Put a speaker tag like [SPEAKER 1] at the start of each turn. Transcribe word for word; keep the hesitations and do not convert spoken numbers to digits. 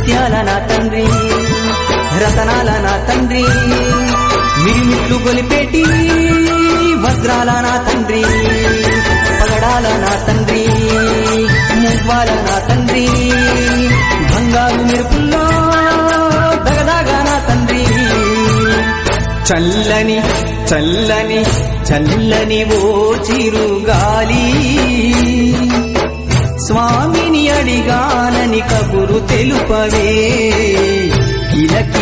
[SPEAKER 1] ముత్యాల నా తండ్రి రతనాల నా తండ్రి మిరిమిట్లు గొలిపేటి వజ్రాల నా తండ్రి పగడాల నా తండ్రి మువ్వాల నా తండ్రి బంగారు మెరుపుల్లో దగదాగా నా తండ్రి చల్లని చల్లని చల్లని ఓ చిరుగాలి స్వామిని అడిగానని కబురు తెలుపవే కిలకి